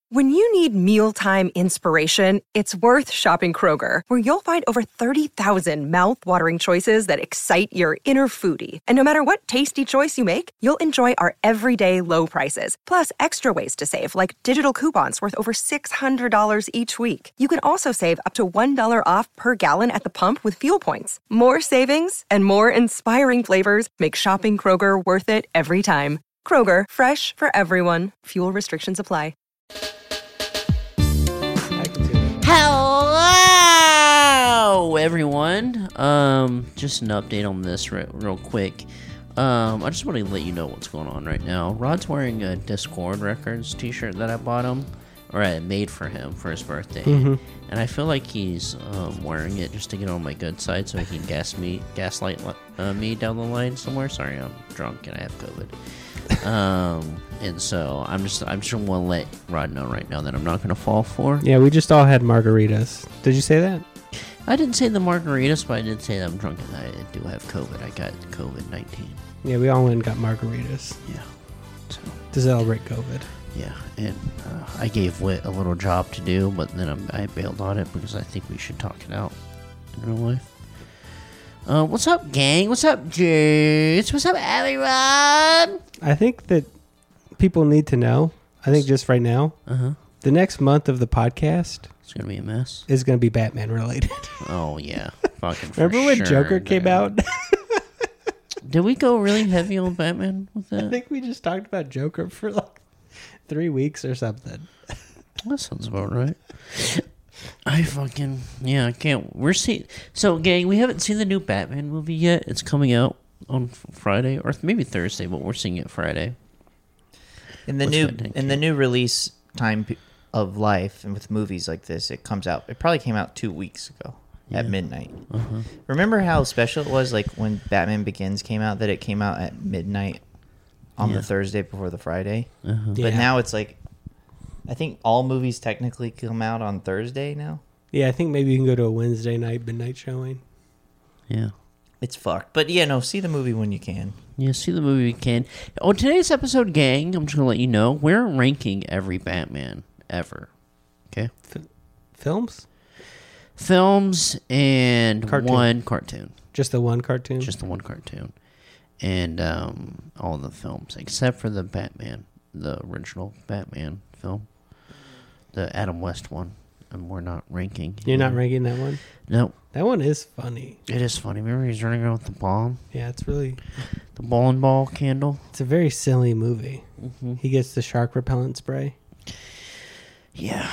When you need mealtime inspiration, it's worth shopping Kroger, where you'll find over 30,000 mouth-watering choices that excite your inner foodie. And no matter what tasty choice you make, you'll enjoy our everyday low prices, plus extra ways to save, like digital coupons worth over $600 each week. You can also save up to $1 off per gallon at the pump with fuel points. More savings and more inspiring flavors make shopping Kroger worth it every time. Kroger, fresh for everyone. Fuel restrictions apply. Hello, everyone. Just an update on this real quick. I just want to let you know what's going on right now. Rod's wearing a Discord Records t-shirt that I bought him, or I made for him for his birthday. And I feel like he's wearing it just to get on my good side so he can gaslight me down the line somewhere. Sorry, I'm drunk and I have COVID. And so I'm just want to let Rod know right now that I'm not going to fall for. Yeah, we just all had margaritas. Did you say that? I didn't say the margaritas, but I did say that I'm drunk and I do have COVID. I got COVID-19. Yeah, we all went and got margaritas. Yeah. So, to celebrate COVID. Yeah, and I gave Whit a little job to do, but then I bailed on it because I think we should talk it out in real life. What's up, gang? What's up, dudes? What's up, everyone? I think that people need to know, I think just right now, the next month of the podcast... It's going to be a mess. ...is going to be Batman related. Oh, yeah. Fucking Remember when Joker came out? Did we go really heavy on Batman with that? I think we just talked about Joker for like 3 weeks or something. That sounds about right. I can't. So, gang, we haven't seen the new Batman movie yet. It's coming out on Friday, or maybe Thursday, but we're seeing it Friday. In the new release time of life, and with movies like this, it probably came out 2 weeks ago at midnight. Remember how special it was, like when Batman Begins came out, that it came out at midnight on the Thursday before the Friday? But now it's like, I think all movies technically come out on Thursday now. Yeah, I think maybe you can go to a Wednesday night midnight showing. Yeah. It's fucked. But yeah, no, see the movie when you can. Yeah, see the movie when you can. On today's episode, gang, I'm just going to let you know, we're ranking every Batman ever. Okay? Films? Films and one cartoon. Just the one cartoon? Just the one cartoon. And all the films, except for the Batman, the original Batman film. The Adam West one. And we're not ranking. You're not ranking that one? No. That one is funny. It is funny. Remember he's running around with the bomb? Yeah, it's really... The bowling ball candle? It's a very silly movie. He gets the shark repellent spray. Yeah.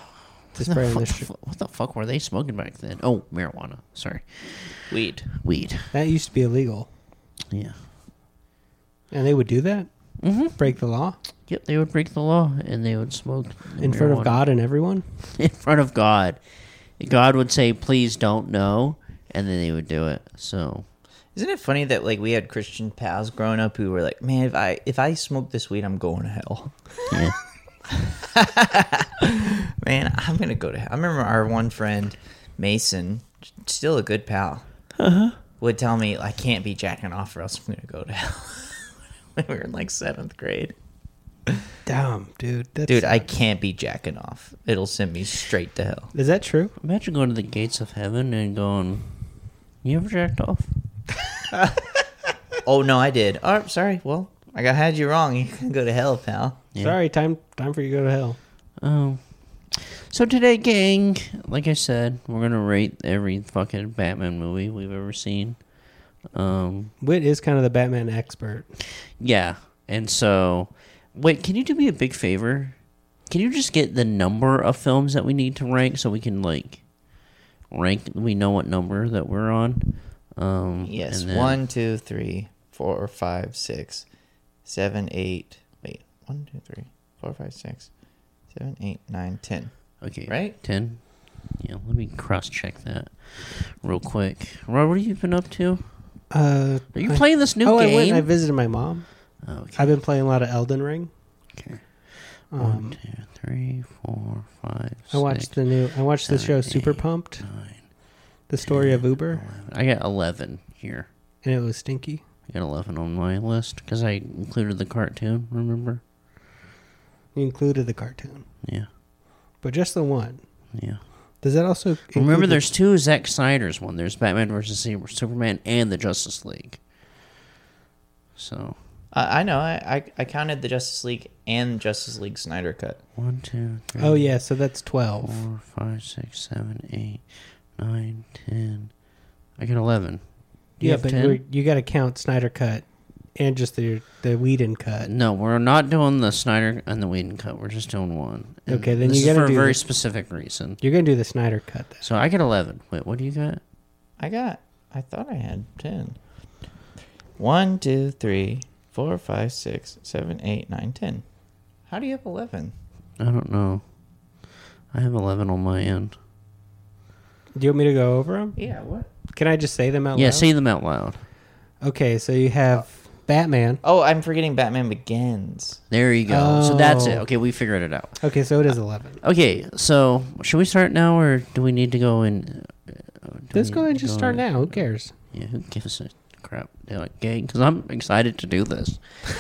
What the fuck were they smoking back then? Oh, marijuana. Sorry. Weed. That used to be illegal. Yeah. And they would do that? Break the law? Yep, they would break the law and they would smoke in front of God and everyone? In front of God. God would say, please don't know, and then they would do it. So, isn't it funny that like we had Christian pals growing up who were like, man, if I smoke this weed, I'm going to hell. Yeah. Man, I'm going to go to hell. I remember our one friend, Mason, still a good pal, would tell me, I can't be jacking off or else I'm going to go to hell. We were in like 7th grade. Damn, dude. Dude, I can't be jacking off. It'll send me straight to hell. Is that true? Imagine going to the gates of heaven and going, you ever jacked off? Oh, no, I did. Oh, sorry. Well, I had you wrong. You can go to hell, pal. Yeah. Sorry, time for you to go to hell. Oh. So today, gang, like I said, we're going to rate every fucking Batman movie we've ever seen. Whit is kind of the Batman expert. Yeah. And so, wait, can you do me a big favor? Can you just get the number of films that we need to rank so we can, like, rank, we know what number that we're on? Yes, 1, 2, 3, 4, 5, 6, 7, 8. Wait, 1, 2, 3, 4, 5, 6, 7, 8, 9, 10. Okay. Right? 10. Yeah, let me cross-check that real quick. Rod, what have you been up to? Are you playing this new game? I visited my mom. Oh, okay. I've been playing a lot of Elden Ring. Okay. 1, 2, 3, 4, 5, 6. I watched the show Super Pumped. 9, the story of Uber. 11. I got 11 here. And it was stinky. I got 11 on my list because I included the cartoon, remember? You included the cartoon, Yeah. but just the one. Yeah. Does that also Remember, there's two Zack Snyder's one. There's Batman versus Superman and the Justice League. So. I know. I counted the Justice League and Justice League Snyder Cut. 1, 2, 3. Oh yeah, so that's 12. 4, 5, 6, 7, 8, 9, 10. I get 11. Do you have but 10? you got to count Snyder Cut and just the Whedon Cut. No, we're not doing the Snyder and the Whedon cut. We're just doing one. And Okay, then this you is gotta for a do very the- specific reason. You're gonna do the Snyder Cut then. So I get 11. Wait, what do you got? I thought I had 10. 1, 2, 3, 4, 5, 6, 7, 8, 9, 10. How do you have 11? I don't know. I have 11 on my end. Do you want me to go over them? Yeah, what? Can I just say them out Yeah, loud? say them out loud. Okay, so you have Batman. Oh, I'm forgetting Batman Begins. There you go. So that's it. Oh. Okay, we figured it out. Okay, so it is 11. Okay, so should we start now, or do we need to go in? Let's go ahead and just start now. Who cares? Yeah, who gives a crap? Okay, because I'm excited to do this.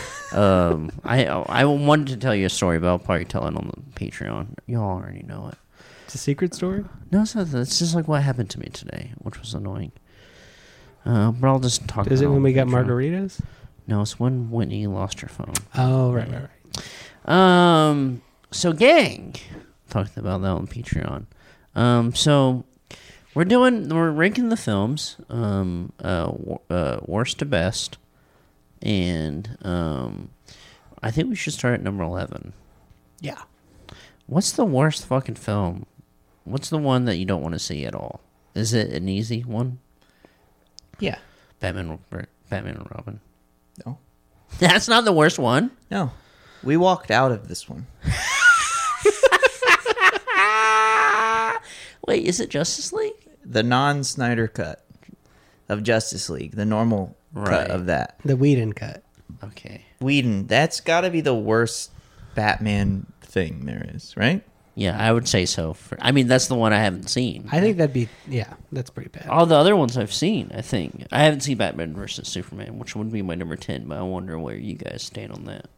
I wanted to tell you a story, but I'll probably tell it on the Patreon. Y'all already know it. It's a secret story? No, it's just like what happened to me today, which was annoying. But I'll just talk. Is it about when we got Patreon. margaritas? No, it's when Whitney lost her phone. Oh, right. So gang, talked about that on Patreon. So we're ranking the films, worst to best, and I think we should start at number 11. Yeah. What's the worst fucking film? What's the one that you don't want to see at all? Is it an easy one? Yeah. Batman and Robin. No. That's not the worst one. No. We walked out of this one. Wait, is it Justice League? The non-Snyder cut of Justice League. The normal Right. cut of that. The Whedon Cut. Okay. Whedon. That's got to be the worst Batman thing there is, right? Yeah, I would say so. I mean, that's the one I haven't seen. I think that'd be, that's pretty bad. All the other ones I've seen, I think. I haven't seen Batman versus Superman, which would be my number 10, but I wonder where you guys stand on that.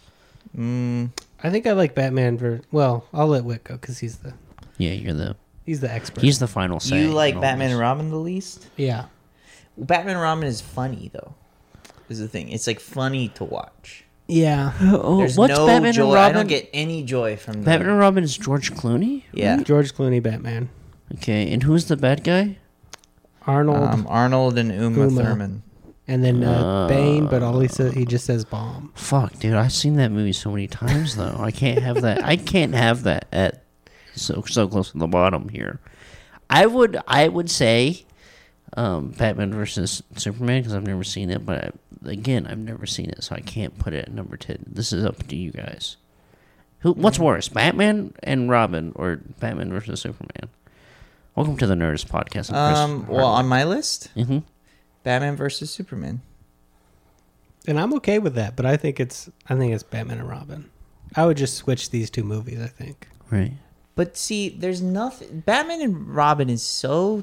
I think I like Batman well, I'll let Whit go because he's the expert. He's the final say. You like in all Batman this. and Robin the least? Yeah. Batman and Robin is funny, though. Is the thing. It's like funny to watch. Yeah. Oh, There's what's no Batman joy. and Robin? I don't get any joy from Batman and Robin is George Clooney? Yeah. George Clooney Batman. Okay, and who's the bad guy? Arnold. Arnold and Uma Thurman. And then Bane, but he just says bomb. Fuck, dude, I've seen that movie so many times, though. I can't have that. I can't have that at so close to the bottom here. I would say Batman versus Superman because I've never seen it, but again, I've never seen it, so I can't put it at number 10. This is up to you guys. What's worse, Batman and Robin or Batman versus Superman? Welcome to the Nerdist Podcast. Well, on my list, Mm-hmm. Batman versus Superman. And I'm okay with that, but I think it's Batman and Robin. I would just switch these two movies, I think. Right. But see, there's nothing. Batman and Robin is so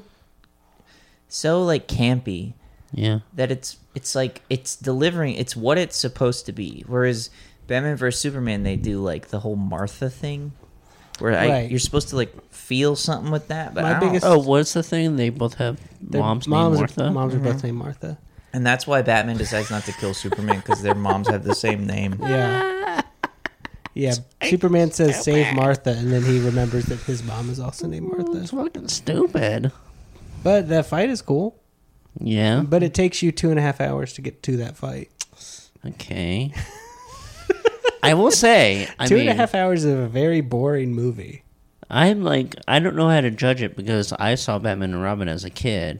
like campy. Yeah. That it's like it's delivering. It's what it's supposed to be. Whereas Batman vs Superman, they do like the whole Martha thing, where Right. you're supposed to like feel something with that. But My I don't. biggest- Oh, what's the thing? They both have Their moms named Martha? Moms are both named Martha. And that's why Batman decides not to kill Superman because their moms have the same name. Yeah. Yeah. Superman says save Martha, and then he remembers that his mom is also named It's Martha. fucking stupid. But that fight is cool. Yeah. But it takes you 2.5 hours to get to that fight. Okay. I will say, I 2.5 hours of a very boring movie. I'm like, I don't know how to judge it because I saw Batman and Robin as a kid,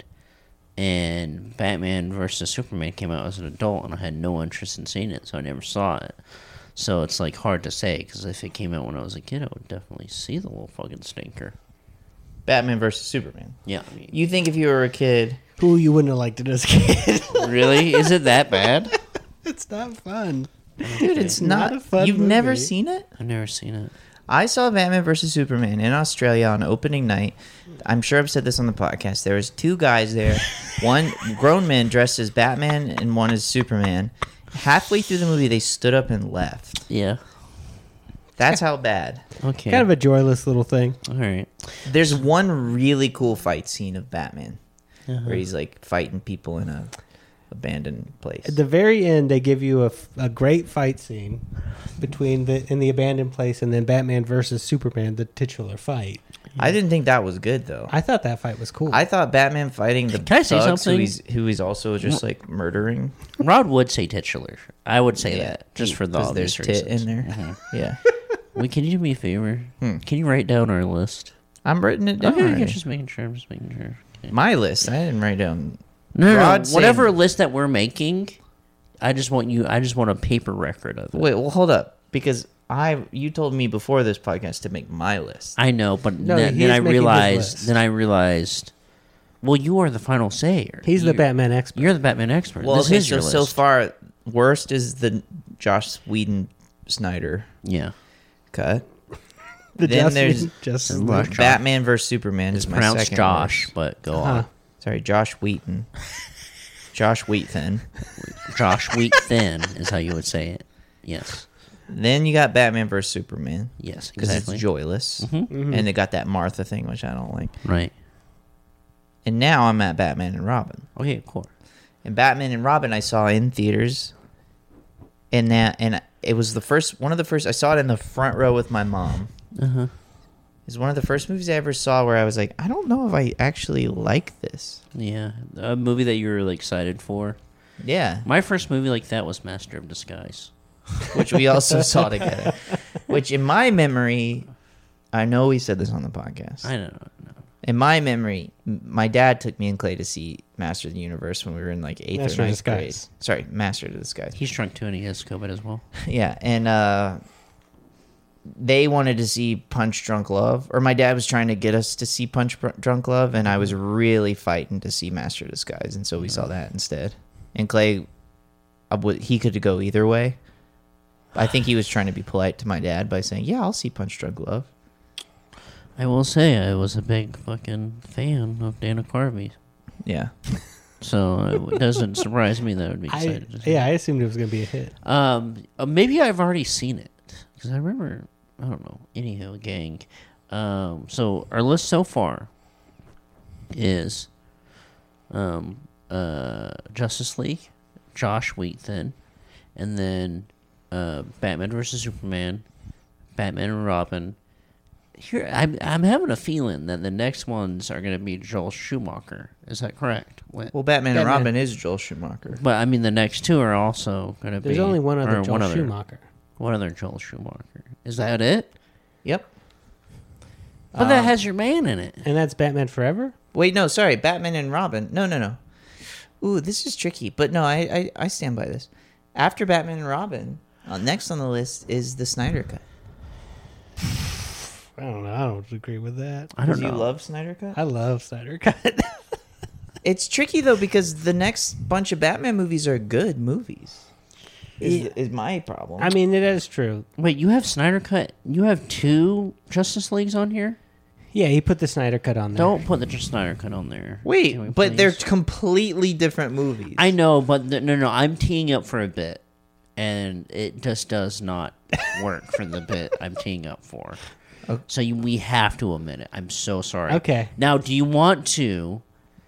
and Batman versus Superman came out as an adult, and I had no interest in seeing it, so I never saw it. So it's like hard to say because if it came out when I was a kid, I would definitely see the little fucking stinker. Batman versus Superman. Yeah. I mean, You think if you were a kid, Who you wouldn't have liked it as a kid. really? Is it that bad? It's not fun. dude, it's Not not. a fun You've never movie. seen it? I've never seen it. I saw Batman versus Superman in Australia on opening night. I'm sure I've said this on the podcast. There was two guys there, one grown man dressed as Batman and one as Superman. Halfway through the movie, they stood up and left. Yeah. That's how bad. Okay. Kind of a joyless little thing. All right. There's one really cool fight scene of Batman where he's like fighting people in a abandoned place. At the very end, they give you a great fight scene between in the abandoned place and then Batman versus Superman, the titular fight. I didn't think that was good though. I thought that fight was cool. I thought Batman fighting the Can I say thugs something? who he's also just like murdering. Rod would say titular. I would say Yeah, that just for the 'cause obvious there's tit reasons. in there. Yeah, Wait, can you do me a favor? Can you write down our list? I'm writing it down. Okay, already. just making sure. I'm just making sure. Okay. My list. I didn't write down. No. Rod Whatever saying- list that we're making, I just want a paper record of it. Wait, well, hold up, because you told me before this podcast to make my list. I know, but No, then, he then is I making his realized. list. Then I realized. Well, you are the final sayer. He's the Batman expert. You're the Batman expert. Well, this okay, is your so list. far, worst is the Joss Whedon Snyder Yeah. cut. The then Joss there's Whedon Justice Josh. League. Batman vs Superman It's is my pronounced second Josh, worst. but go Uh-huh. on. Sorry, Josh Wheaton. Josh Wheaton. Josh Wheat Thin is how you would say it. Yes. Then you got Batman vs Superman Yes, because exactly. it's joyless, and they got that Martha thing, which I don't like. Right. And now I'm at Batman and Robin. Okay, cool. And Batman and Robin I saw in theaters, and it was one of the first. I saw it in the front row with my mom. Uh-huh. It's one of the first movies I ever saw where I was like, I don't know if I actually like this. Yeah. A movie that you were like excited for. Yeah, My first movie like that was Master of Disguise. which we also saw together. Which in my memory, I know we said this on the podcast. I don't know. In my memory, my dad took me and Clay to see Master of the Universe when we were in like 8th Master or of 9th grade. Disguise. Sorry, Master of the Disguise. He's drunk too, and he has COVID as well. Yeah, and they wanted to see Punch Drunk Love, or my dad was trying to get us to see Punch Drunk Love, and I was really fighting to see Master of Disguise, and so we saw that instead. And Clay, he could go either way. I think he was trying to be polite to my dad by saying, "Yeah, I'll see Punch Drunk Love." I will say I was a big fucking fan of Dana Carvey. Yeah, So it doesn't surprise me that I would be excited to see I assumed it was going to be a hit. maybe I've already seen it. Because I remember, I don't know. Anywho, gang. So our list so far is Justice League, Josh Wheaton, and then Batman vs. Superman, Batman and Robin. Here, I'm having a feeling that the next ones are going to be Joel Schumacher. Is that correct? well, Batman and Batman. Robin is Joel Schumacher. But I mean, the next two are also going to be. There's only one other or Joel Schumacher. One other Joel Schumacher. Is that it? Yep. But that has your man in it. And that's Batman Forever? Wait, no, sorry, Batman and Robin. No. Ooh, this is tricky, but no, I stand by this. After Batman and Robin, next on the list is the Snyder Cut. I don't know. I don't agree with that. I don't Do know. you love Snyder Cut? I love Snyder Cut. It's tricky though because the next bunch of Batman movies are good movies. Is my problem. I mean, it is true. Wait, you have Snyder Cut? You have two Justice Leagues on here? Yeah, he put the Snyder Cut on there. Don't put the Snyder Cut on there. Can we Wait, but they're please? completely different movies. I know, but no. I'm teeing up for a bit, and it just does not work for the bit I'm teeing up for. Okay. So we have to omit it. I'm so sorry. Okay. Now, do you want to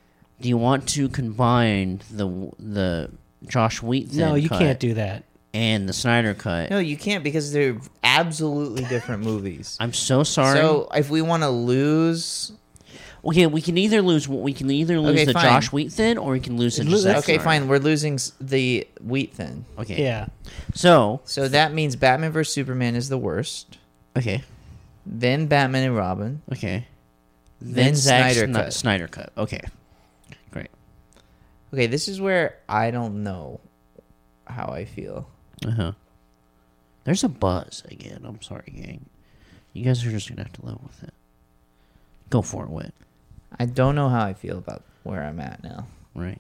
combine the Josh Wheaton? No, you cut can't do that. and the Snyder Cut? No, you can't because they're absolutely different movies. I'm so sorry. So if we want to lose, okay, we can either lose Okay, the fine. Josh Wheaton or we can lose the Lo- Zack okay, Snyder. fine, we're losing the Wheat Thin. Okay. Yeah. So So that means Batman vs Superman is the worst. okay. Then Batman and Robin. Okay. Then Zack Snyder Cut. Snyder Cut. Okay. Great. Okay, this is where I don't know how I feel. Uh-huh. There's a buzz again. I'm sorry, gang. You guys are just gonna have to live with it. Go for it, Whit. I don't know how I feel about where I'm at now. Right.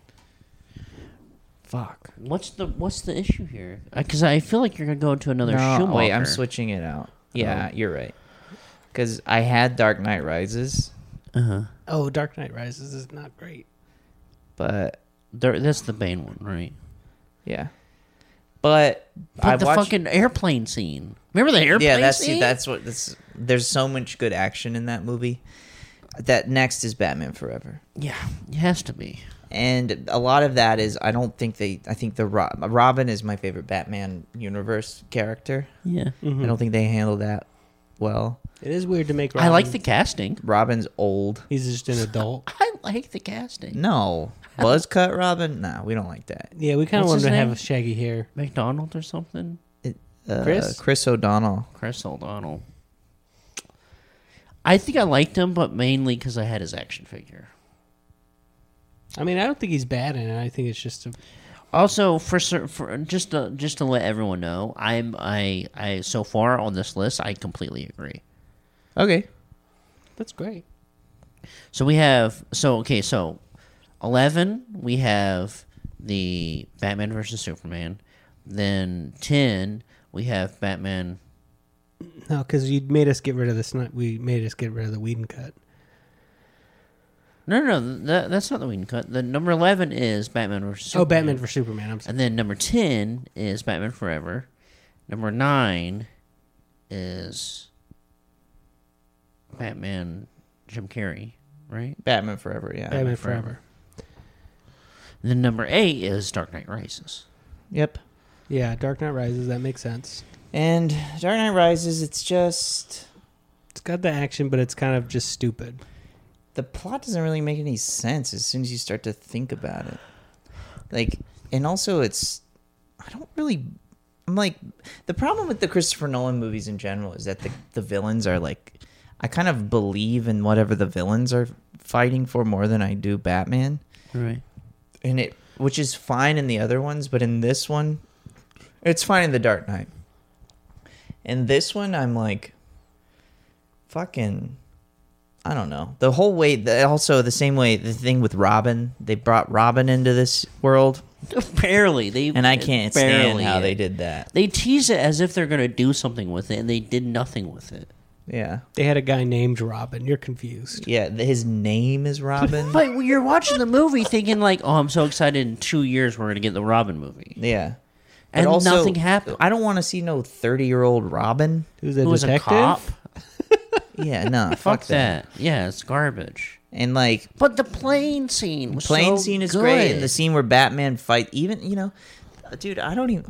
Fuck. What's the issue here? Because I feel like you're gonna go into another No, Schumacher. wait, I'm switching it out. Yeah, you're right. Because I had Dark Knight Rises, Uh-huh. Oh, Dark Knight Rises is not great. but That's the Bane one, right? yeah. But But I the watched. fucking airplane scene. Remember the airplane Yeah, scene? There's so much good action in that movie. That next is Batman Forever. Yeah, it has to be. And a lot of that is, I think Robin is my favorite Batman universe character. Yeah. Mm-hmm. I don't think they handle that well. It is weird to make Robin. I like the casting. Robin's old. He's just an adult. I like the casting. No. Buzz cut Robin? No, we don't like that. Yeah, we kind of What's wanted his to have name? a shaggy hair. McDonald or something? Chris O'Donnell. Chris O'Donnell. I think I liked him, but mainly because I had his action figure. I mean, I don't think he's bad in it. I think it's just a... Also, for just to let everyone know, I so far on this list, I completely agree. Okay. That's great. So we have 11 we have the Batman versus Superman. Then 10 we have Batman. No, because you made us get rid of the we made us get rid of the Whedon cut. No, that's not the Whedon cut. The number 11 is Batman versus Superman. Oh, Batman for Superman. I'm sorry. And then number 10 is Batman Forever. Number 9 is Batman Jim Carrey, right? Batman Forever, yeah. Batman Forever. And then number 8 is Dark Knight Rises. Yep. Yeah, Dark Knight Rises. That makes sense. And Dark Knight Rises, it's got the action, but it's kind of just stupid. The plot doesn't really make any sense as soon as you start to think about it. Like, and also I'm like, the problem with the Christopher Nolan movies in general is that the villains are like, I kind of believe in whatever the villains are fighting for more than I do Batman. Right. And which is fine in the other ones, but in this one, it's fine in The Dark Knight. In this one, I'm like, fucking, I don't know. The whole way, also the same way, the thing with Robin, they brought Robin into this world. Barely. And I can't stand how they did that. They tease it as if they're going to do something with it, and they did nothing with it. Yeah. They had a guy named Robin. You're confused. Yeah, his name is Robin. But you're watching the movie thinking like, oh, I'm so excited in 2 years we're going to get the Robin movie. Yeah. And But also, nothing happened. I don't want to see no 30-year-old Robin. Who was a cop? Yeah, no, Fuck that. Yeah, it's garbage. And like, But the plane scene was plane so scene is good. great, and the scene where Batman fight, even, dude,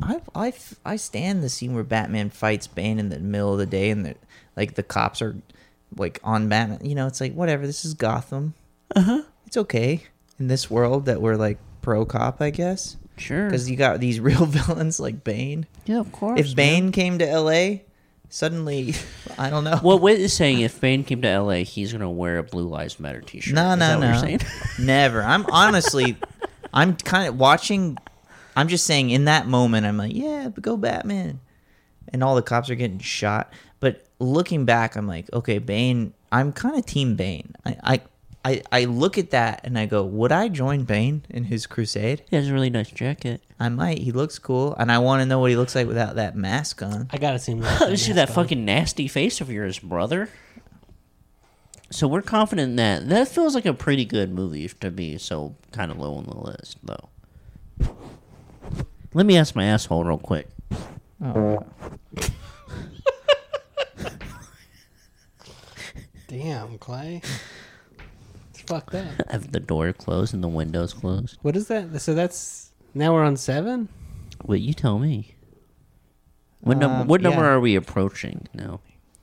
I stand the scene where Batman fights Bane in the middle of the day, and the cops are like on Batman. It's like, whatever. This is Gotham. It's okay in this world that we're like pro cop, I guess. Sure. Because you got these real villains like Bane. Yeah, of course. If Bane came to L.A., suddenly, I don't know. Well, Whit is saying if Bane came to LA, he's going to wear a Blue Lives Matter t-shirt. No. Is that what you're saying? Never. I'm kind of watching. I'm just saying in that moment, I'm like, yeah, but go Batman. And all the cops are getting shot. But looking back, I'm like, okay, Bane, I'm kind of team Bane. I look at that and I go, would I join Bane in his crusade? He has a really nice jacket. I might. He looks cool. And I want to know what he looks like without that mask on. I gotta see him. See that fucking nasty face of yours, brother. So we're confident in that. That feels like a pretty good movie to be so kind of low on the list, though. Let me ask my asshole real quick. Oh. Damn, Clay. It's fucked up. I have the door closed and the windows closed. What is that? So that's now we're on 7. Wait, you tell me. What number yeah. are we approaching now?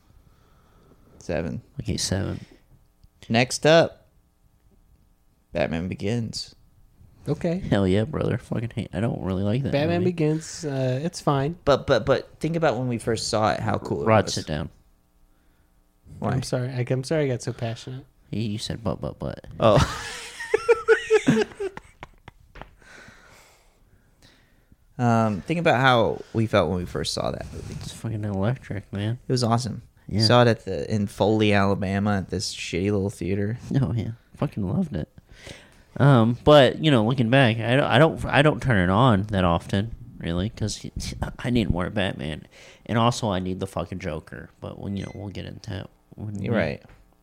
7. Okay, 7. Next up, Batman Begins. Okay. Hell yeah, brother. Fucking hate. I don't really like that. Batman movie. Begins. It's fine. But think about when we first saw it, how cool it Rod, was. sit down. Why? I'm sorry. I'm sorry I got so passionate. You said but. Oh. Think about how we felt when we first saw that movie. It's fucking electric, man. It was awesome. Yeah. Saw it in Foley, Alabama, at this shitty little theater. Oh yeah, fucking loved it. But looking back, I don't turn it on that often, really, because I need more Batman, and also I need the fucking Joker. But we'll get into that. You're right.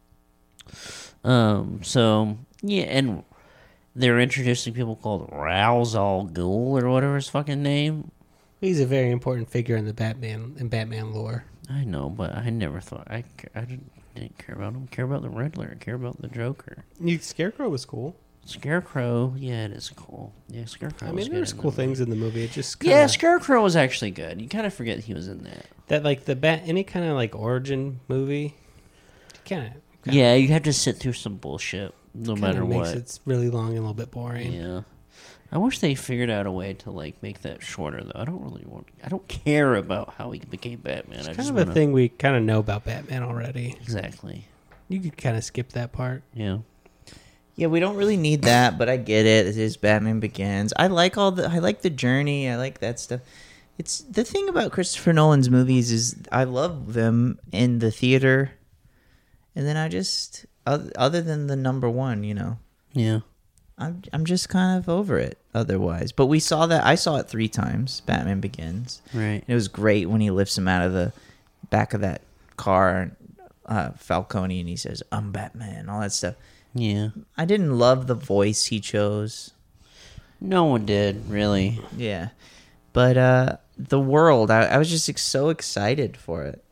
So yeah, and they're introducing people called Ra's al Ghul or whatever his fucking name. He's a very important figure in the Batman lore. I know, but I never thought I didn't care about him. I care about the Riddler. I care about the Joker. Scarecrow was cool. Scarecrow, yeah, it is cool. Yeah, Scarecrow. I was mean, good there's in cool the things movie. in the movie. It just Yeah, Scarecrow was actually good. You kind of forget he was in that. that like any kind of like origin movie, kind of Yeah, you have to sit through some bullshit no matter makes what. it really long and a little bit boring. Yeah. I wish they figured out a way to like make that shorter though. I don't care about how he became Batman. It's I kind just of wanna, a thing we kind of know about Batman already. Exactly. You could kind of skip that part. Yeah. Yeah, we don't really need that, but I get it. It is Batman Begins. I like the journey. I like that stuff. It's the thing about Christopher Nolan's movies is I love them in the theater, and then I just other than the number one, Yeah. I'm just kind of over it otherwise. But I saw it 3 times, Batman Begins. Right. It was great when he lifts him out of the back of that car, Falcone, and he says, "I'm Batman," all that stuff. Yeah. I didn't love the voice he chose. No one did, really. Yeah. But the world, I was just so excited for it.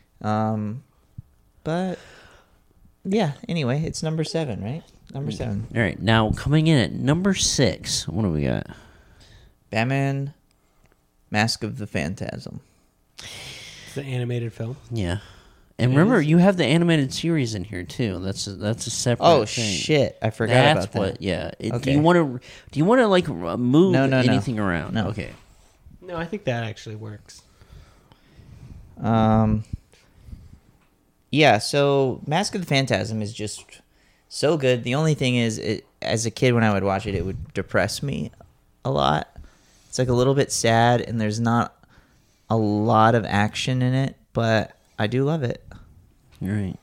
But yeah, anyway, it's number 7, right? Number 7. All right. Now, coming in at number 6, what do we got? Batman Mask of the Phantasm. It's an animated film. Yeah. And remember, you have the animated series in here too. That's a separate. Oh thing. shit! I forgot That's about that. what. Yeah. Okay. Do you want to like move No. anything around? No. Okay. No, I think that actually works. Yeah. So Mask of the Phantasm is just so good. The only thing is, as a kid when I would watch it, it would depress me a lot. It's like a little bit sad, and there's not a lot of action in it, but I do love it. Right.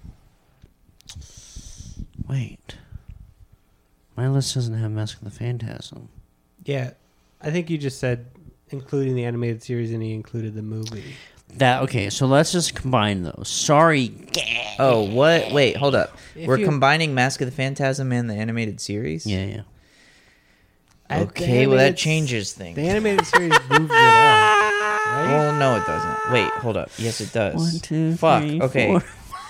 Wait. My list doesn't have Mask of the Phantasm. Yeah, I think you just said including the animated series, and he included the movie. Okay, so let's just combine those. Sorry. Oh, what? Wait, hold up. If We're you- combining Mask of the Phantasm and the animated series? Yeah. Okay, well, that changes things. The animated series moves it up, right? Well, no, it doesn't. Wait, hold up. Yes, it does. 1, 2, Fuck. 3, Okay. 4.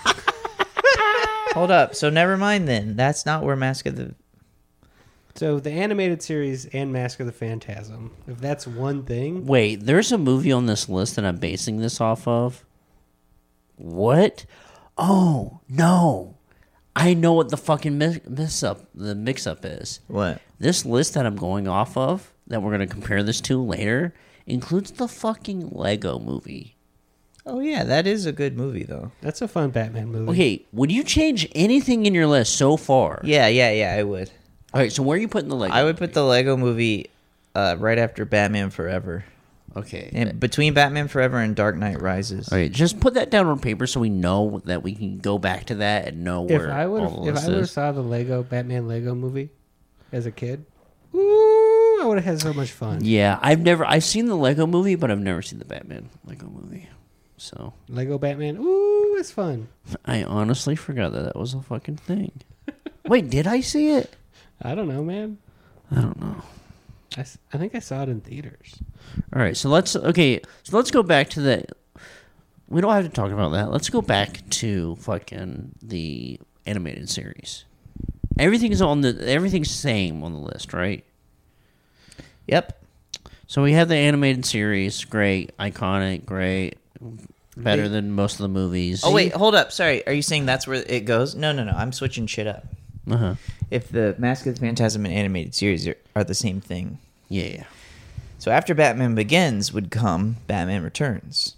Hold up. So never mind then. That's not where Mask of the... So the animated series and Mask of the Phantasm, if that's one thing, Wait, there's a movie on this list that I'm basing this off of. What? Oh no! I know what the fucking mix up is. What? This list that I'm going off of, that we're gonna compare this to later, includes the fucking Lego Movie. Oh, yeah. That is a good movie, though. that's a fun Batman movie. Okay, would you change anything in your list so far? Yeah, I would. All right, so where are you putting the Lego? I would put the Lego movie right after Batman Forever. Okay. And between Batman Forever and Dark Knight Rises. All right, just put that down on paper so we know that we can go back to that and know If where I would all the have list is. saw the Batman Lego movie as a kid, ooh, I would have had so much fun. Yeah, I've seen the Lego Movie, but I've never seen the Batman Lego Movie. So Lego Batman, ooh, it's fun. I honestly forgot that was a fucking thing. Wait, did I see it? I don't know, man. I don't know. I think I saw it in theaters. All right, so let's go back to the. We don't have to talk about that. Let's go back to fucking the animated series. Everything's same on the list, right? Yep. So we have the animated series, great, iconic, great, better than most of the movies. Oh, wait, hold up. Sorry. Are you saying that's where it goes? No. I'm switching shit up. Uh-huh. If the Mask of the Phantasm and animated series are the same thing. Yeah. So after Batman Begins would come Batman Returns.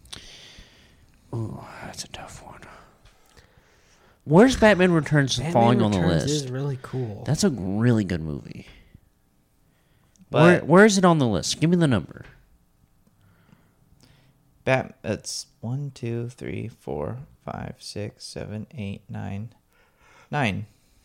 Ooh, that's a tough one. Where's Batman Returns falling on the Returns list? is really cool. That's a really good movie. But Where is it on the list? Give me the number. It's 1, 2, 3, 4, 5, 6, 7, 8, 9. 9.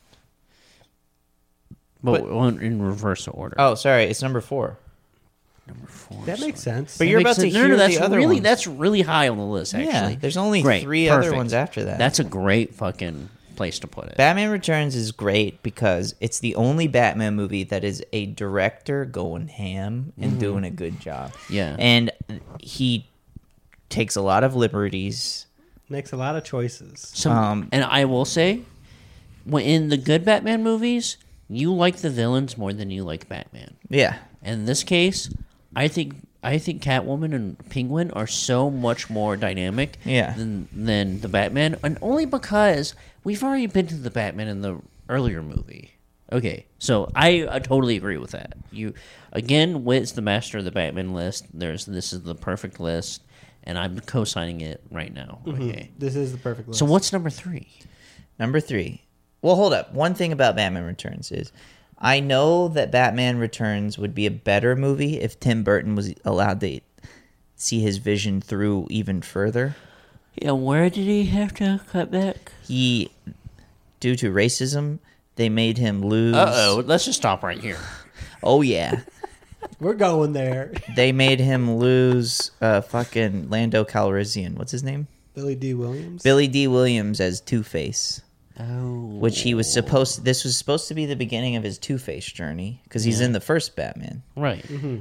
But in reverse order. Oh, sorry. It's number 4. Number 4. That makes sense. But you're Makes about to sense. hear that's the other really ones. that's really high on the list. Actually, Yeah, there's only Great, 3 other perfect. ones after that. That's a great fucking place to put it. Batman Returns is great because it's the only Batman movie that is a director going ham and doing a good job. Yeah. And he takes a lot of liberties. Makes a lot of choices. And I will say, when in the good Batman movies, you like the villains more than you like Batman. Yeah. In this case, I think Catwoman and Penguin are so much more dynamic than the Batman, and only because we've already been to the Batman in the earlier movie. Okay, so I totally agree with that. Witt's the master of the Batman list. This is the perfect list, and I'm co-signing it right now. Mm-hmm. Okay, This is the perfect list. so what's number 3? Number 3. Well, hold up. One thing about Batman Returns is I know that Batman Returns would be a better movie if Tim Burton was allowed to see his vision through even further. Yeah, where did he have to cut back? Due to racism, they made him lose. Let's just stop right here. Oh, yeah. We're going there. They made him lose fucking Lando Calrissian. What's his name? Billy D. Williams. Billy D. Williams as Two-Face. Oh. Which he was this was supposed to be the beginning of his Two-Face journey, because he's in the first Batman. Right. Mm-hmm.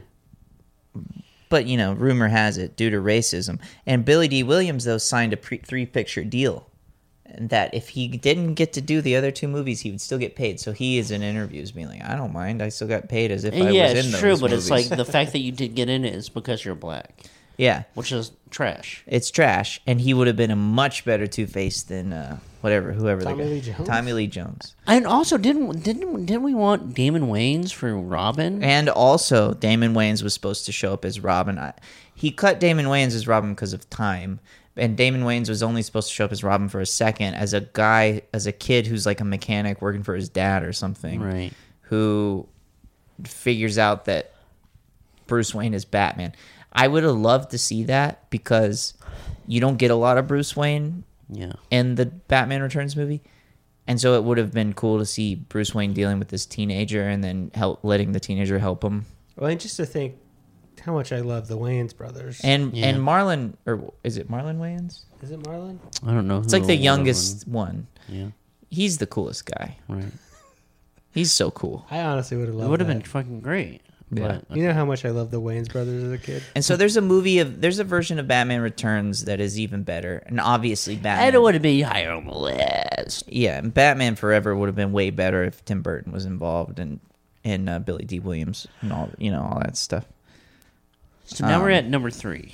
But, rumor has it, due to racism. And Billy D. Williams, though, signed a 3-picture deal. And that if he didn't get to do the other 2 movies, he would still get paid. So he is in interviews being like, I don't mind. I still got paid as if I was in those movies. Yeah, it's true, but it's like the fact that you did get in it is because you're black. Yeah. Which is trash. It's trash. And he would have been a much better Two-Face than whoever Tommy Lee Jones. Tommy Lee Jones. And also, didn't we want Damon Wayans for Robin? And also, Damon Wayans was supposed to show up as Robin. He cut Damon Wayans as Robin because of time. And Damon Wayans was only supposed to show up as Robin for a second as a kid who's like a mechanic working for his dad or something. Right. Who figures out that Bruce Wayne is Batman. I would have loved to see that because you don't get a lot of Bruce Wayne in the Batman Returns movie. And so it would have been cool to see Bruce Wayne dealing with this teenager and then letting the teenager help him. Well, and just to think how much I love the Wayans brothers. And Marlon, or is it Marlon Wayans? Is it Marlon? I don't know. It's like the youngest one. Yeah. He's the coolest guy. Right. He's so cool. I honestly would have loved It would have that. been fucking great. Yeah. But, You know how much I love the Wayans brothers as a kid? And so there's a version of Batman Returns that is even better. And obviously Batman. it would have been higher on the list. Yeah, and Batman Forever would have been way better if Tim Burton was involved and Billy D. Williams and all that stuff. So now we're at number 3.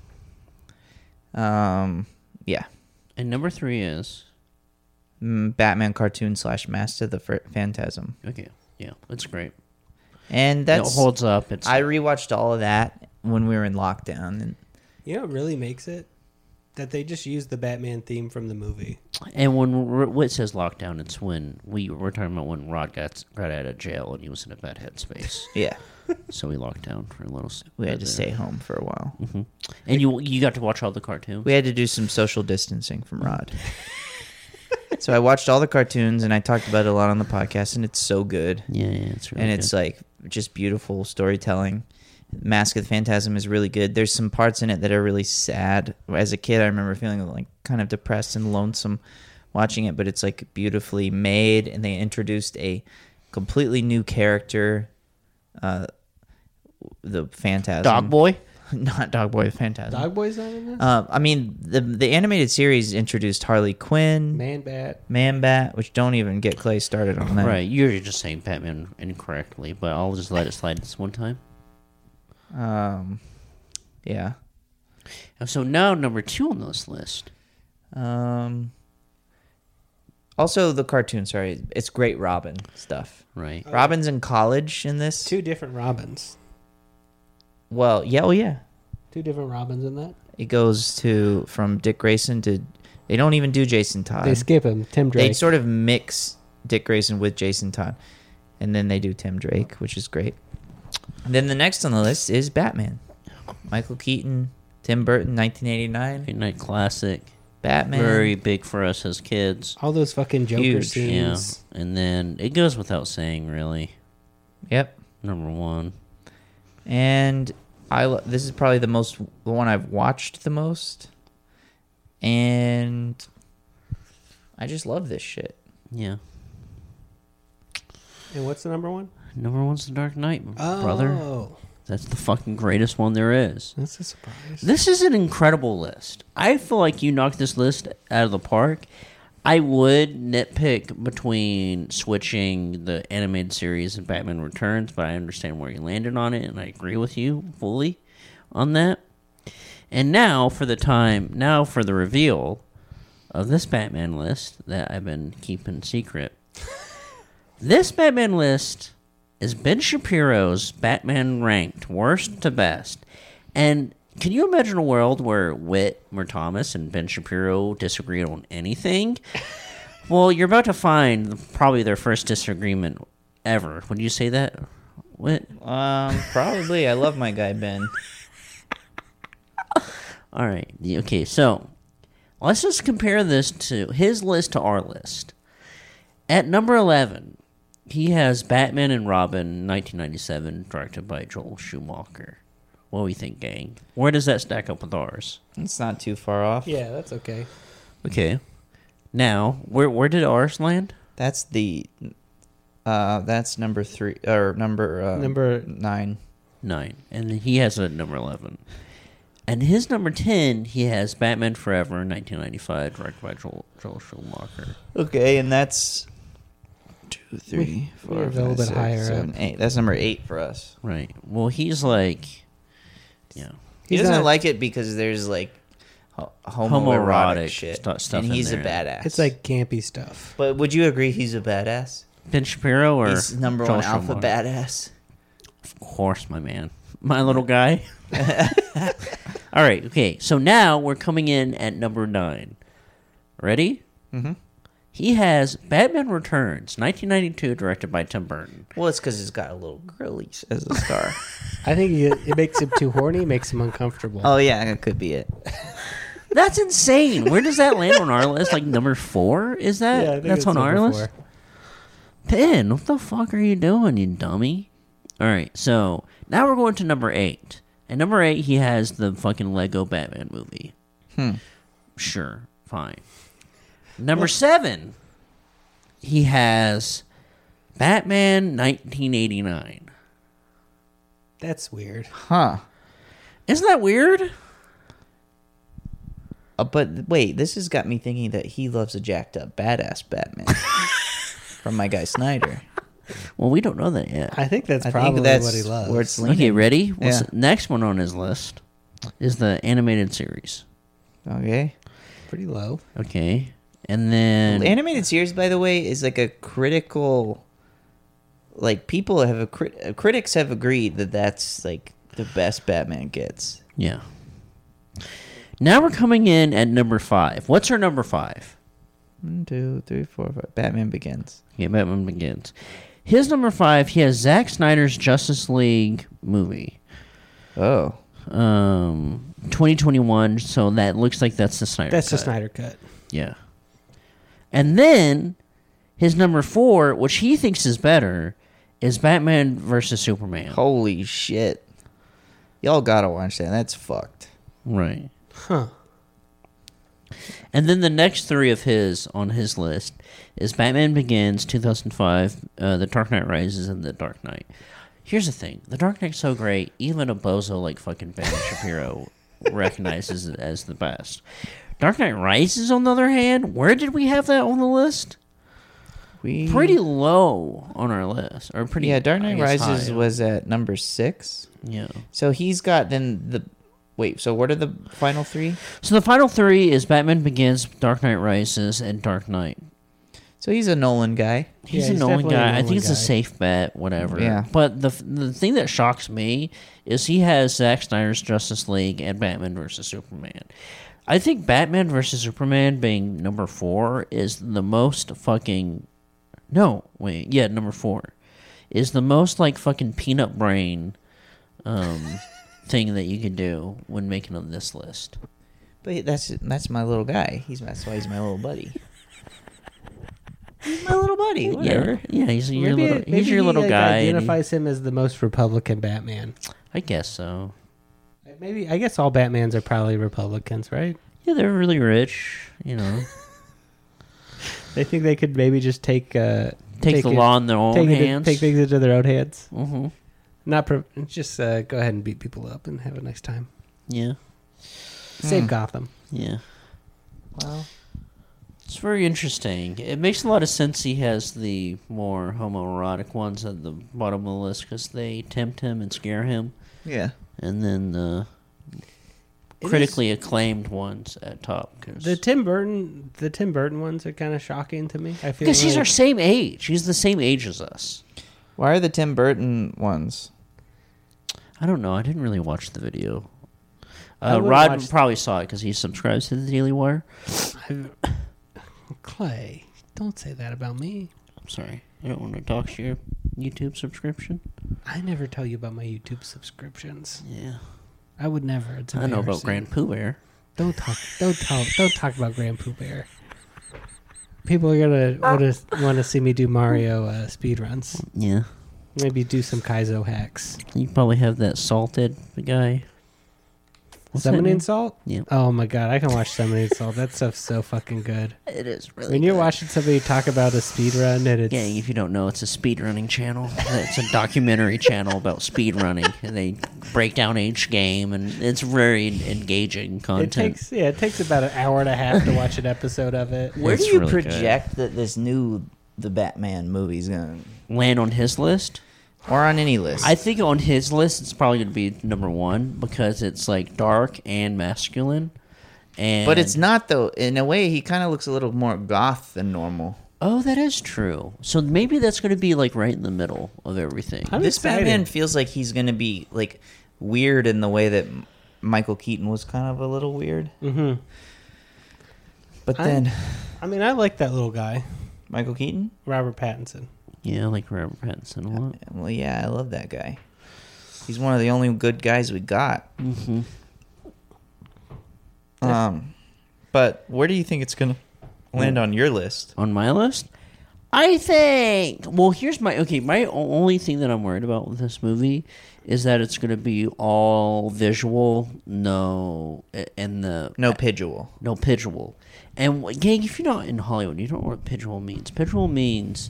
Yeah. And number 3 is... Batman cartoon / Master of the Phantasm. Okay. Yeah, it's great. And that holds up. I rewatched all of that when we were in lockdown. And You know what really makes it? That they just used the Batman theme from the movie. And when Whit says lockdown, it's when we're talking about when Rod got out of jail and he was in a bad headspace. Yeah. So we locked down for a little. We had to stay home for a while. Mm-hmm. And you got to watch all the cartoons? We had to do some social distancing from Rod. So I watched all the cartoons and I talked about it a lot on the podcast, and it's so good. Yeah, it's really and good. it's like just beautiful storytelling. Mask of the Phantasm is really good. There's some parts in it that are really sad. As a kid, I remember feeling like kind of depressed and lonesome watching it, but it's like beautifully made, and they introduced a completely new character, the Phantasm. Dog Boy? Not Dog Boy, the Phantasm. Dog Boy's not in this? I mean, the animated series introduced Harley Quinn, Man-Bat, which don't even get Clay started on that. Right, you're just saying Batman incorrectly, but I'll just let it slide this one time. Yeah. So now number 2 on this list. Also the cartoon, sorry. It's great Robin stuff. Right. Robin's in college in this. 2 different Robins. Well, yeah, 2 different Robins in that? It goes from Dick Grayson to... They don't even do Jason Todd. They skip him, Tim Drake. They sort of mix Dick Grayson with Jason Todd. And then they do Tim Drake, which is great. And then the next on the list is Batman. Michael Keaton, Tim Burton, 1989. Midnight classic. Batman. Very big for us as kids. All those fucking Joker Huge. scenes. Yeah. And then it goes without saying, really. Yep. Number 1. And this is probably the one I've watched the most. And I just love this shit. Yeah. And what's the number 1? Number 1's The Dark Knight, brother. Oh. That's the fucking greatest one there is. That's a surprise. This is an incredible list. I feel like you knocked this list out of the park. I would nitpick between switching the animated series and Batman Returns, but I understand where you landed on it, and I agree with you fully on that. And now for the reveal of this Batman list that I've been keeping secret. This Batman list is Ben Shapiro's Batman ranked worst to best. And can you imagine a world where Whitmer Thomas and Ben Shapiro disagree on anything? Well, you're about to find probably their first disagreement ever. Would you say that, Whit? Probably. I love my guy, Ben. All right. Okay, so let's just compare this to his list to our list. At number 11, he has Batman and Robin, 1997, directed by Joel Schumacher. What do we think, gang? Where does that stack up with ours? It's not too far off. Yeah, that's okay. Okay. Now, where did ours land? That's that's number 3 or number 9. 9. And he has it at number 11. And his number 10, he has Batman Forever, 1995, directed by Joel Schumacher. Okay, and that's 2, 3, 4, we're a little 5, bit 6, higher 7, up. 8. That's number 8 for us. Right. Well, he's like, He He's doesn't not- like it because there's like homoerotic shit, stuff and in he's there. a badass. It's like campy stuff. But would you agree he's a badass? Ben Shapiro or He's number Joel 1 alpha Schumacher? badass. Of course, my man. My little guy. All right, okay. So now we're coming in at number 9. Ready? Mm-hmm. He has Batman Returns, 1992, directed by Tim Burton. Well, it's because it's got a little girly as a star. I think it makes him too horny, makes him uncomfortable. Oh yeah, that could be it. That's insane. Where does that land on our list? Like number 4? Is that? Yeah, I think That's it's on our number list? 4. Ben, what the fuck are you doing, you dummy? All right, so now we're going to number 8. And number 8, he has the fucking Lego Batman movie. Sure, fine. Number 7, he has Batman 1989. That's weird. Huh. Isn't that weird? But wait, this has got me thinking that he loves a jacked up badass Batman from my guy Snyder. Well, we don't know that yet. I think that's I probably think that's what he loves. where it's leaning. Okay, ready? What's Yeah. the next one on his list is the animated series. Okay. Pretty low. Okay. And then Animated series, by the way, is like a critical. Like people have critics have agreed that that's like the best Batman gets. yeah. Now we're coming in at number 5. What's our number 5? 1, 2, 3, 4, 5. Batman Begins. Yeah, Batman Begins. His number 5, he has Zack Snyder's Justice League movie. Oh. 2021, so that looks like that's the Snyder That's cut. the Snyder cut. Yeah. And then his number 4, which he thinks is better, is Batman versus Superman. Holy shit. Y'all gotta watch that. That's fucked. Right. Huh. And then the next 3 of his on his list is Batman Begins, 2005, The Dark Knight Rises, and The Dark Knight. Here's the thing. The Dark Knight's so great, even a bozo like fucking Ben Shapiro recognizes it as the best. Dark Knight Rises, on the other hand, where did we have that on the list? Pretty low on our list. Or pretty, Yeah, Dark I Knight guess, Rises high. was at number 6. Yeah. So he's got then the. Wait, so what are the final 3? So the final 3 is Batman Begins, Dark Knight Rises, and Dark Knight. So he's a Nolan guy. He's Yeah, a he's Nolan definitely a guy. I Nolan think it's a guy. safe bet, whatever. Yeah. But the thing that shocks me is he has Zack Snyder's Justice League and Batman versus Superman. I think Batman versus Superman being number 4 is the most fucking... No, wait. Yeah, number 4. Is the most, like, fucking peanut brain thing that you can do when making on this list. But that's my little guy. That's why he's my little buddy. He's my little buddy. Whatever. Yeah, he's your Maybe little, he's your he, little like, guy. and he- identifies him as the most Republican Batman. I guess so. Maybe I guess all Batmans are probably Republicans, right? Yeah, they're really rich, you know. They think they could maybe just take Take the law in their own hands. Take things into their own hands. Mm-hmm. Just go ahead and beat people up and have a nice time. Yeah. Save Gotham. Yeah. Well, it's very interesting. It makes a lot of sense he has the more homoerotic ones at the bottom of the list because they tempt him and scare him. yeah. And then the critically acclaimed ones at top. The Tim Burton ones are kind of shocking to me. I feel because he's like- our same age. He's the same age as us. Why are the Tim Burton ones? I don't know. I didn't really watch the video. I wouldn't Rod watch- probably saw it because he subscribes to the Daily Wire. Clay, don't say that about me. I'm sorry. I don't want to dox your YouTube subscription. I never tell you about my YouTube subscriptions. Yeah. I would never. It's I know about embarrassing. Grand Pooh Bear. Don't talk about Grand Pooh Bear. People are gonna want to see me do Mario speedruns. Yeah. Maybe do some Kaizo hacks. You probably have that salted guy. What's that Summoning name? Salt? Yeah. Oh my god, I can watch Summoning Salt. That stuff's so fucking good. It is really When you're good. watching somebody talk about a speedrun and it's Gang, if you don't know, it's a speedrunning channel. It's a documentary channel about speedrunning. And they break down each game, and it's very engaging content. it takes about an hour and a half to watch an episode of it. Where It's do you really good. project that the Batman movie's gonna, Land on his list. or on any list? I think on his list, it's probably going to be number one because it's like dark and masculine. And but it's not though. In a way, he kind of looks a little more goth than normal. Oh, that is true. So maybe that's going to be like right in the middle of everything. I'm This excited. Batman feels like he's gonna be like weird in the way that Michael Keaton was kind of a little weird. Mm-hmm. But then I mean, I like that little guy, Michael Keaton. Robert Pattinson. Yeah, I like Robert Pattinson a lot. Well, yeah, I love that guy. He's one of the only good guys we got. Mm-hmm. But where do you think it's gonna land on your list? On my list, I think. Well, here's my My only thing that I'm worried about with this movie is that it's going to be all visual, no Pidgeal. visual. And gang, if you're not in Hollywood, you don't know what visual means. Visual means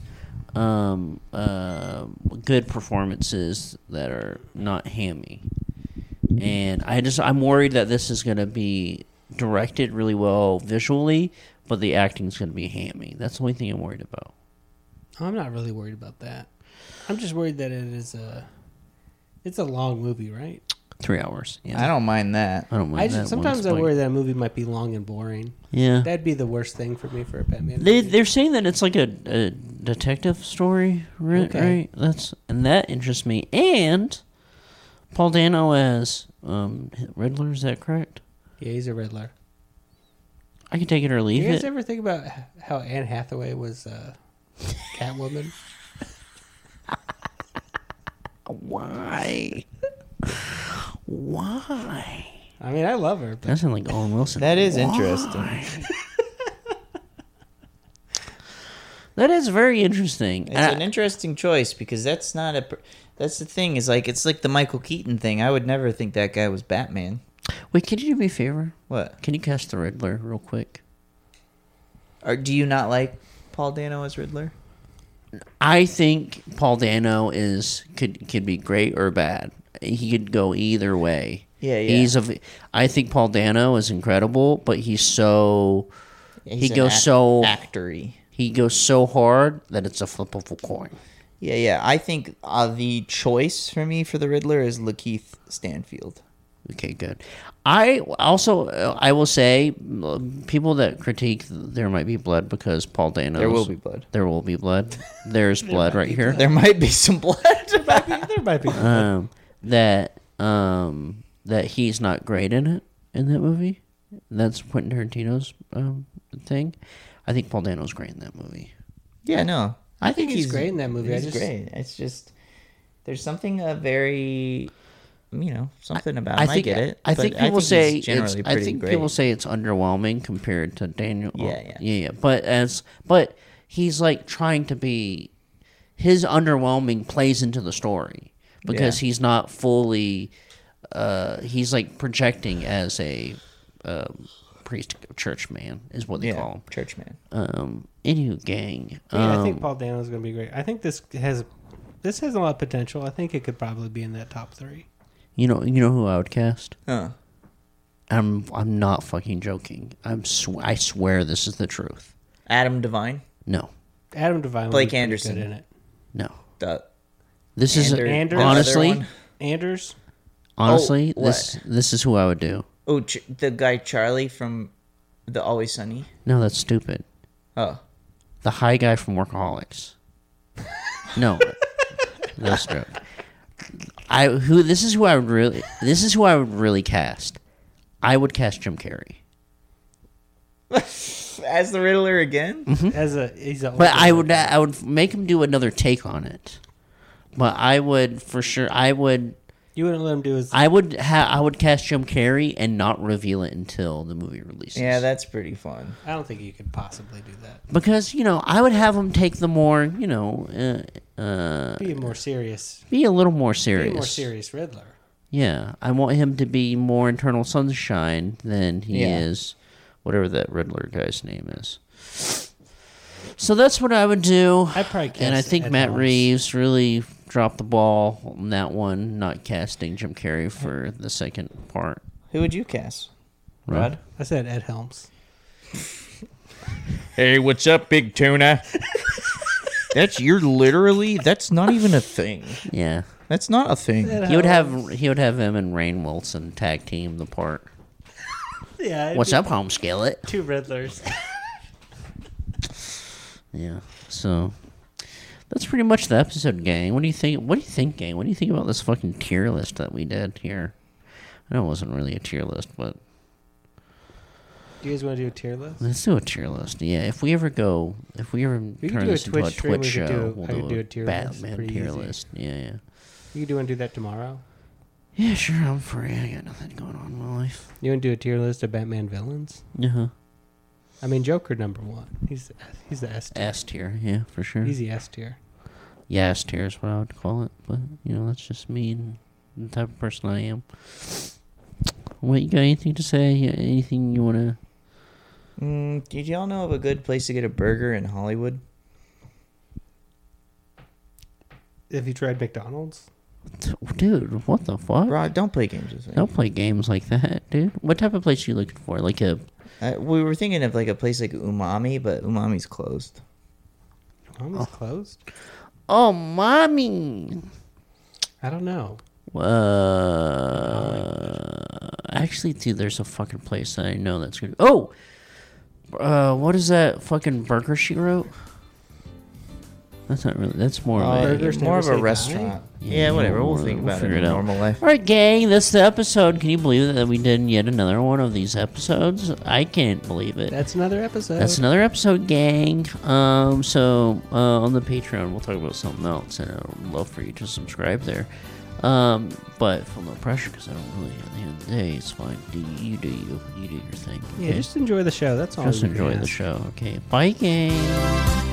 good performances that are not hammy. And I'm worried that this is going to be directed really well visually, but the acting is going to be hammy. That's the only thing I'm worried about. I'm not really worried about that. I'm just worried that it's a long movie, right? 3 hours. Yeah. I don't mind that. I don't mind that. Sometimes I worry that a movie might be long and boring. Yeah. That'd be the worst thing for me for a Batman movie. They're saying that it's like a detective story, right? Okay. Right? That interests me. And Paul Dano as Riddler, is that correct? Yeah, he's a Riddler. I can take it or leave You guys it. ever think about how Anne Hathaway was Catwoman? Why? Why? I mean, I love her, but That sounds like Owen Wilson. That is Why? interesting. That is very interesting. It's an interesting choice because that's the thing is like it's like the Michael Keaton thing. I would never think that guy was Batman. Wait, can you do me a favor? What? Can you cast the Riddler real quick? Or do you not like Paul Dano as Riddler? I think Paul Dano could be great or bad. He could go either way. Yeah. I think Paul Dano is incredible, but he goes so actory. He goes so hard that it's a flip of a coin. Yeah. I think the choice for me for the Riddler is Lakeith Stanfield. Okay, good. I will say, people that critique there might be blood because Paul Dano. There will be blood. There will be blood. There's blood right here. There might be some blood. there might be. That he's not great in that movie. That's Quentin Tarantino's thing. I think Paul Dano's great in that movie. Yeah, no. I think he's great in that movie. He's great. It's just there's something very, something about him. I get it. I but think people say he's generally I pretty think great. people say it's underwhelming compared to Daniel. Yeah. But he's like trying to be. His underwhelming plays into the story because he's not fully. He's like projecting as a priest, church man is what they call him. Churchman. Anywho, gang. Yeah, I think Paul Dano's going to be great. I think this has This has a lot of potential. I think it could probably be in that top 3. You know who I would cast? Huh. I'm not fucking joking. I swear this is the truth. Adam Devine. No. Adam Devine. Blake would be pretty Anderson. good in it. No. This is Anders? honestly, Anders. honestly, Oh, this is who I would do. Oh, the guy Charlie from The Always Sunny. No, that's stupid. Oh. The high guy from Workaholics. No. That's joke. This is who I would really cast. I would cast Jim Carrey. As the Riddler again? He's a. But I would make him do another take on it. But I would for sure. You wouldn't let him do his. I would cast Jim Carrey and not reveal it until the movie releases. Yeah, that's pretty fun. I don't think you could possibly do that. Because I would have him take the more Be a more serious. be a little more serious. Be a more serious Riddler. Yeah, I want him to be more Eternal Sunshine than he is whatever that Riddler guy's name is. So that's what I would do. I'd probably cast And I think Ed Matt Helms. Reeves really dropped the ball on that one, not casting Jim Carrey for the second part. Who would you cast? Rod? I said Ed Helms. Hey, what's up, Big Tuna? That's not even a thing. Yeah. That's not a thing. He would have him and Rainn Wilson tag team the part. Yeah. What's up, Home Skillet? 2 Riddlers. Yeah. So that's pretty much the episode, gang. What do you think? What do you think, gang? What do you think about this fucking tier list that we did here? I know it wasn't really a tier list, but Do you guys want to do a tier list? let's do a tier list. Yeah, if we ever We could turn do a this into a Twitch stream, Twitch we could show, I could we'll do do a tier list. Batman Pretty tier easy. list. Yeah. You want to do that tomorrow? Yeah, sure. I'm free. I got nothing going on in my life. You want to do a tier list of Batman villains? Uh-huh. I mean, Joker #1. He's the S tier. S tier. Yeah, for sure. He's the S tier. Yeah, S tier is what I would call it. But, that's just me and the type of person I am. What, you got anything to say? Anything you want to... Did y'all know of a good place to get a burger in Hollywood? Have you tried McDonald's? Dude, what the fuck? Rod, don't play games with me. Don't play games like that, dude. What type of place are you looking for? Like a... We were thinking of like a place like Umami, but Umami's closed. Almost closed. Oh, mommy! I don't know. Actually, dude, there's a fucking place that I know that's good. Oh! What is that fucking burger she wrote? That's not really... That's more of a... Burgers more of never a say restaurant. die? Yeah, whatever. We'll We'll think about it figure in it out. normal life. All right, gang, that's the episode. Can you believe that we did yet another one of these episodes? I can't believe it. That's another episode. That's another episode, gang. So on the Patreon, we'll talk about something else, and I would love for you to subscribe there. But feel no pressure, because I don't really, at the end of the day, it's fine. You do your thing. Yeah, Okay? just enjoy the show. That's all. Just we can enjoy the ask. show. Okay, bye, gang.